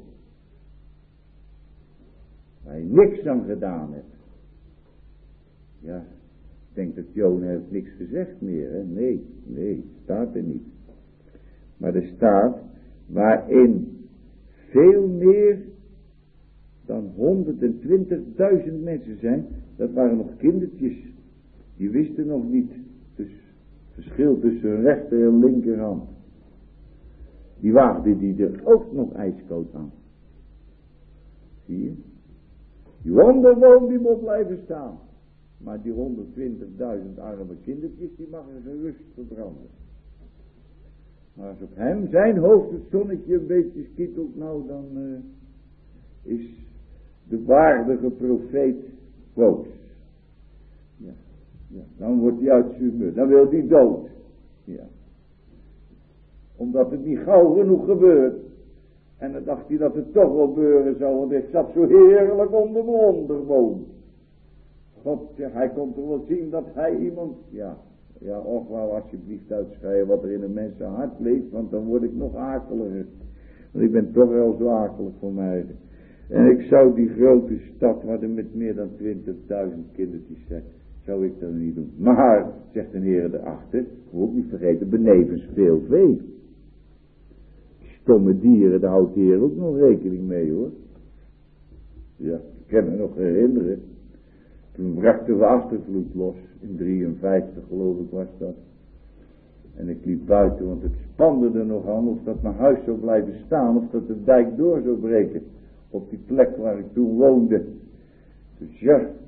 Waar je niks aan gedaan hebt. Ja, ik denk dat Jona heeft niks gezegd meer. Hè? Nee, staat er niet. Maar er staat waarin veel meer dan 120.000 mensen zijn. Dat waren nog kindertjes. Die wisten nog niet het verschil tussen hun rechter en linkerhand. Die waagden die er ook nog ijskoud aan. Zie je? Die wonderboom die moet blijven staan. Maar die 120.000 arme kindertjes die mag er gerust verbranden. Maar als op hem zijn hoofd het zonnetje een beetje skietelt, nou dan is de waardige profeet boos. Ja, dan wordt hij uit zijn humeur. Dan wil hij dood. Ja. Omdat het niet gauw genoeg gebeurt. En dan dacht hij dat het toch wel gebeuren zou. Want hij zat zo heerlijk onder de wonderboom. God, ja, hij kon toch wel zien dat hij iemand... Ja, och wou alsjeblieft uitschrijven wat er in een mensen hart leeft. Want dan word ik nog akeliger. Want ik ben toch wel zo akelig voor mij. En ik zou die grote stad, waar er met meer dan 20.000 kindertjes zijn, zou ik dat niet doen. Maar, zegt de Heer erachter, moet ook niet vergeten, benevens veel vee. Stomme dieren, daar houdt de Heer ook nog rekening mee, hoor. Ja, ik kan me nog herinneren. Toen brachten we achtervloed los, in 53 geloof ik was dat. En ik liep buiten, want het spande er nog aan of dat mijn huis zou blijven staan, of dat de dijk door zou breken. Op die plek waar ik toen woonde. Dus ja, ik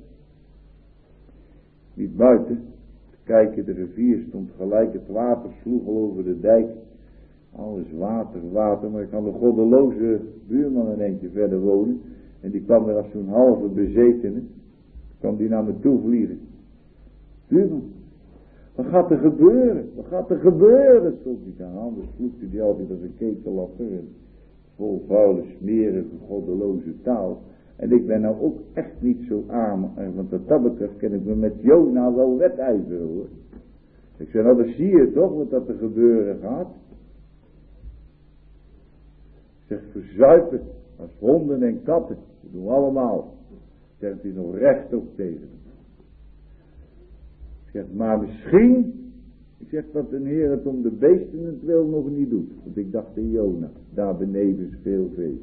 liep buiten, te kijken, de rivier stond gelijk, het water sloeg al over de dijk. Alles water, maar ik had een goddeloze buurman een eentje verder wonen. En die kwam er als zo'n halve bezetene. Kwam die naar me toe vliegen. Buurman, Wat gaat er gebeuren? Wat gaat er gebeuren? Stond hij aan, anders vloekte hij altijd als een ketelapper en vol vuile, smerige, goddeloze taal. En ik ben nou ook echt niet zo arm, want wat dat betreft kan ik me met Jona wel wedijveren hoor. Ik zei, nou dan zie je toch wat dat er gebeuren gaat. Ik zeg, verzuipen als honden en katten, dat doen we allemaal. Zegt hij nog rechtop tegen hem. Ik zeg, maar misschien, ik zeg dat de Heer het om de beesten het wil nog niet doet. Want ik dacht in Jona, daar beneden is veel vee.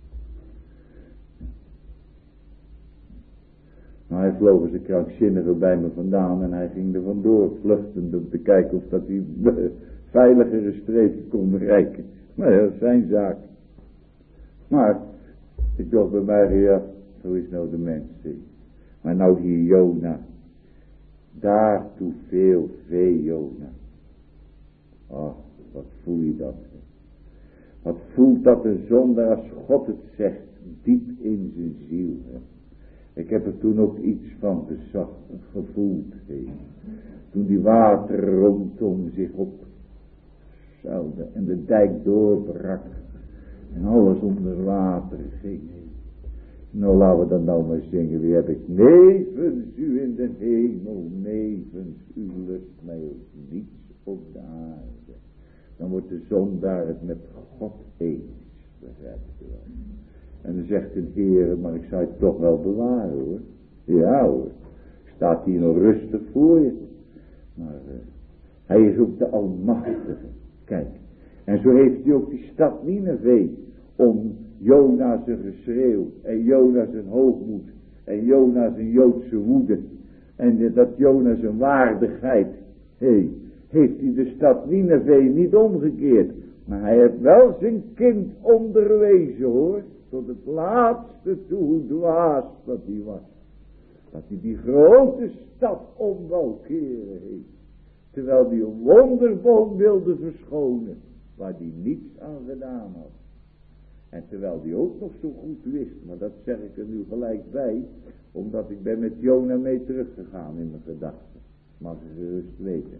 Nou, hij vloog als een krankzinnige bij me vandaan en hij ging er vandoor vluchtend om te kijken of dat hij veiligere streken kon bereiken. Maar dat is zijn zaak. Maar ik dacht bij mij, ja, zo is nou de mens. Maar nou hier Jona, daartoe veel vee Jona. Ach, wat voel je dat? Wat voelt dat een zondaar als God het zegt, diep in zijn ziel. Hè? Ik heb er toen ook iets van gevoeld. Toen die water rondom zich opzuilde en de dijk doorbrak. En alles onder water ging. Nou laten we dan nou maar zingen. Wie heb ik? Nevens u in de hemel. Nevens u lust mij ook niets op de aarde. Dan wordt de zondaar het met God eens. Begrijpt u wel. En dan zegt de Heer, maar ik zou het toch wel bewaren hoor. Ja hoor. Staat hier nog rustig voor je. Maar hij is ook de Almachtige. Kijk. En zo heeft hij ook die stad Nineve om Jona zijn geschreeuw en Jona zijn hoogmoed en Jona zijn Joodse woede en dat Jona zijn waardigheid. Heeft hij de stad Nineve niet omgekeerd, maar hij heeft wel zijn kind onderwezen hoor, tot het laatste toe hoe dwaas dat hij was. Dat hij die grote stad om wou keren heeft, terwijl hij een wonderboom wilde verschonen, waar hij niets aan gedaan had. En terwijl hij ook nog zo goed wist, maar dat zeg ik er nu gelijk bij, omdat ik ben met Jona mee teruggegaan in mijn gedachten. Mag je gerust weten.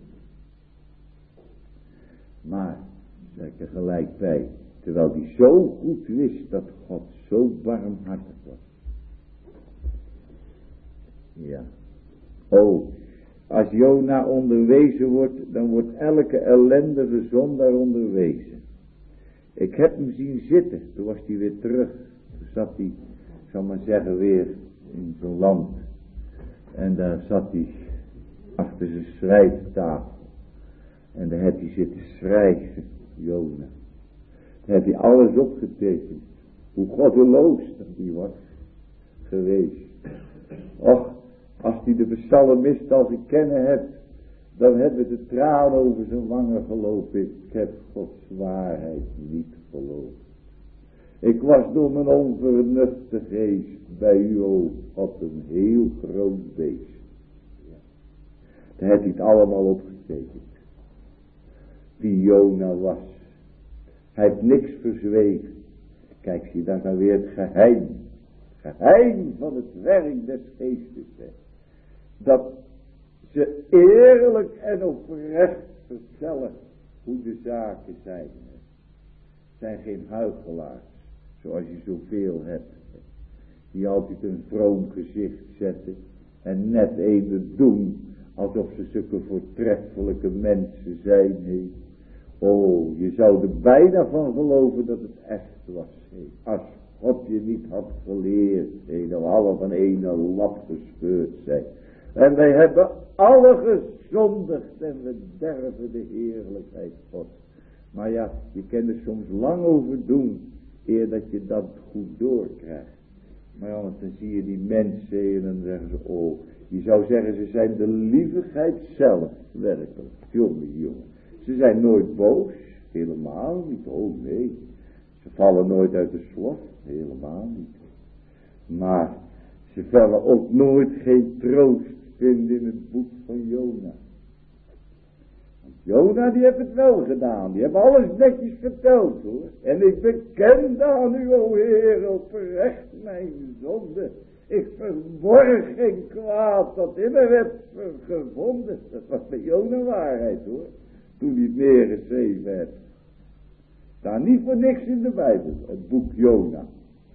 Maar, zeg ik er gelijk bij, terwijl hij zo goed wist dat God zo barmhartig was. Ja. Oh, als Jona onderwezen wordt, dan wordt elke ellendige zondaar onderwezen. Ik heb hem zien zitten, toen was hij weer terug. Toen zat hij, ik zal maar zeggen, weer in zo'n land. En daar zat hij achter zijn schrijftafel. En daar heeft hij zitten schrijven, Jona. Daar heeft hij alles opgetekend. Hoe goddeloos dat hij was geweest. Och, als hij de psalmist al gekennen hebt, dan hebben de tranen over zijn wangen gelopen. Ik heb Gods waarheid niet geloofd. Ik was door mijn onvernufte geest bij u, o God, een heel groot beest. Daar heeft hij het allemaal opgetekend. Wie Jona was. Hij heeft niks verzwegen. Kijk, zie daar nou weer het geheim. Geheim van het werk des geestes. Hè. Dat ze eerlijk en oprecht vertellen hoe de zaken zijn. Het zijn geen huichelaars, zoals je zoveel hebt. Die altijd een vroom gezicht zetten en net even doen alsof ze zulke voortreffelijke mensen zijn. He. Oh, je zou er bijna van geloven dat het echt was. He. Als God je niet had geleerd, dat we alle van ene lap gescheurd zijn. En wij hebben alle gezondigd en we derven de heerlijkheid God. Maar ja, je kan er soms lang over doen, eer dat je dat goed doorkrijgt. Maar anders dan zie je die mensen en dan zeggen ze, oh, je zou zeggen ze zijn de lievigheid zelf, werkelijk. Jongen. Ze zijn nooit boos, helemaal niet, oh nee. Ze vallen nooit uit de slof, helemaal niet. Maar ze vallen ook nooit geen troost vinden in het boek van Jona. Want Jona die heeft het wel gedaan. Die heeft alles netjes verteld hoor. En ik bekende aan u, o Heer, oprecht mijn zonde. Ik verborg geen kwaad dat in me werd gevonden. Dat was bij Jona waarheid hoor. Toen hij het neergeschreven werd. Staat niet voor niks in de Bijbel. Het boek Jona.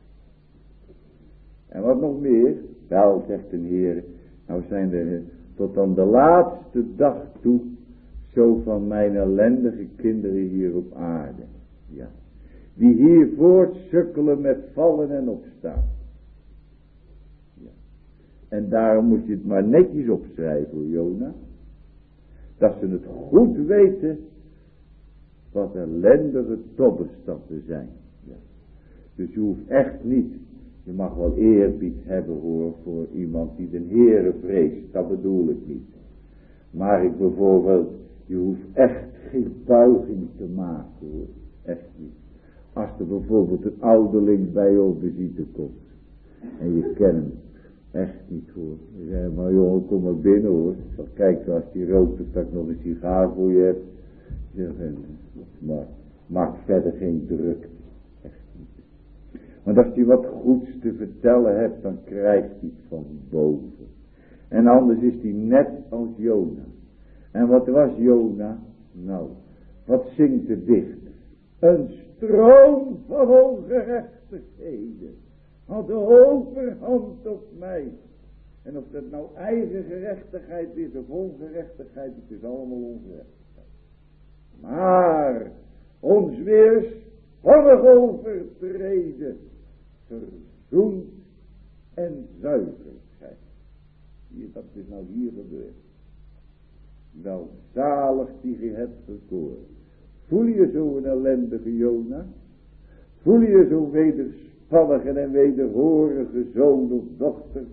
En wat nog meer. Wel, zegt de Heer. Nou zijn er tot aan de laatste dag toe. Zo van mijn ellendige kinderen hier op aarde. Ja. Die hier voortsukkelen met vallen en opstaan. Ja. En daarom moet je het maar netjes opschrijven hoor, Jona. Dat ze het goed weten. Wat ellendige tobberstappen zijn. Ja. Dus je hoeft echt niet. Je mag wel eerbied hebben hoor. Voor iemand die de Heere vreest. Dat bedoel ik niet. Maar ik bijvoorbeeld. Je hoeft echt geen buiging te maken hoor. Echt niet. Als er bijvoorbeeld een ouderling bij je op visite komt. En je kent hem. Echt niet hoor. Je zegt maar jongen kom maar binnen hoor. Ik zal kijken als die rookt of dat ik nog een sigaar voor je heb. Zeg, maar maak verder geen druk. Echt niet. Want als je wat goeds te vertellen hebt. Dan krijgt hij het van boven. En anders is hij net als Jona. En wat was Jona? Nou, wat zingt de dichter? Een stroom van ongerechtigheden had de overhand op mij. En of dat nou eigen gerechtigheid is of ongerechtigheid, het is allemaal ongerechtigheid. Maar ons weerspannig overtreden, verzoend en zuiverheid. Dat is nou hier gebeurd. Welzalig die je hebt gekoren. Voel je zo'n ellendige Jona? Voel je zo'n wederspannige en wederhorige zoon of dochter?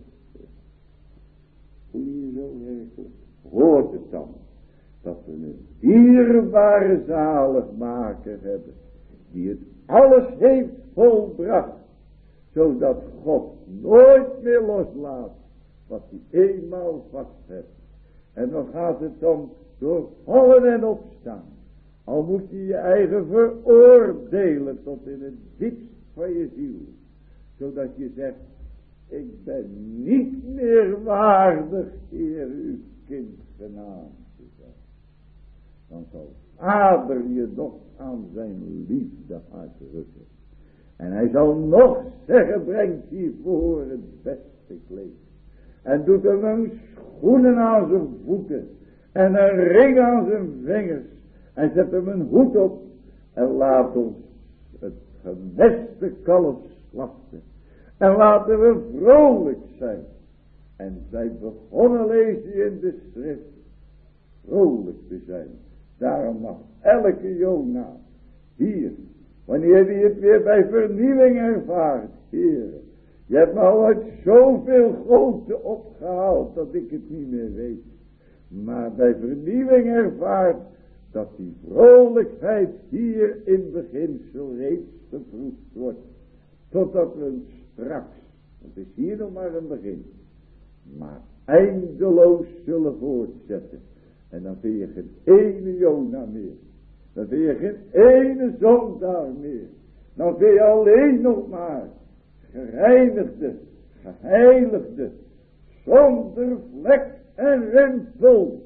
Voel je zo werkelijk? Hoort het dan dat we een dierbare zaligmaker hebben, die het alles heeft volbracht, zodat God nooit meer loslaat wat hij eenmaal vast heeft. En dan gaat het dan door vallen en opstaan. Al moet je je eigen veroordelen tot in het diepst van je ziel. Zodat je zegt, ik ben niet meer waardig, Heer, uw kind genaamd te zijn. Dan zal Vader je nog aan zijn liefde hart rukken. En hij zal nog zeggen, brengt hiervoor het beste kleed. En doet hem een schoenen aan zijn voeten. En een ring aan zijn vingers. En zet hem een hoed op. En laat ons het gemeste kalf slachten. En laten we vrolijk zijn. En zij begonnen lezen in de schrift. Vrolijk te zijn. Daarom mag elke Jona hier. Wanneer hij het weer bij vernieuwing ervaart. Heer. Je hebt me al uit zoveel grote opgehaald. Dat ik het niet meer weet. Maar bij vernieuwing ervaart. Dat die vrolijkheid hier in beginsel reeds geproefd wordt. Totdat we straks. Want het is hier nog maar een begin. Maar eindeloos zullen voortzetten. En dan vind je geen ene Jona meer. Dan vind je geen ene zondaar meer. Dan vind je alleen nog maar gereinigde, geheiligde, zonder vlek en rimpel.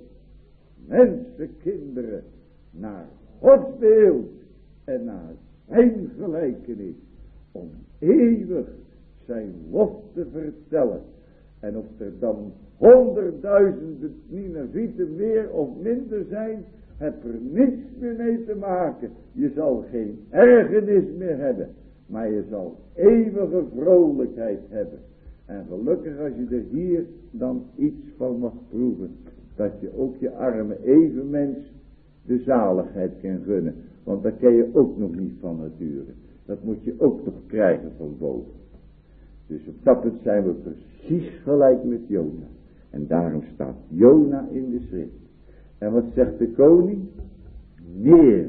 Mensenkinderen naar Gods beeld en naar zijn gelijkenis. Om eeuwig zijn lof te vertellen. En of er dan 100.000 Ninevieten meer of minder zijn, heb er niets meer mee te maken. Je zal geen ergernis meer hebben, maar je zal eeuwige vrolijkheid hebben. En gelukkig als je er hier dan iets van mag proeven, dat je ook je arme evenmens de zaligheid kan gunnen. Want daar ken je ook nog niet van nature. Dat moet je ook nog krijgen van boven. Dus op dat punt zijn we precies gelijk met Jona. En daarom staat Jona in de schrift. En wat zegt de koning? Meer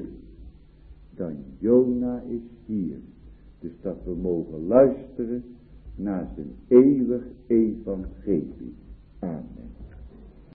dan Jona is hier. Dus dat we mogen luisteren naar zijn eeuwig evangelie. Amen.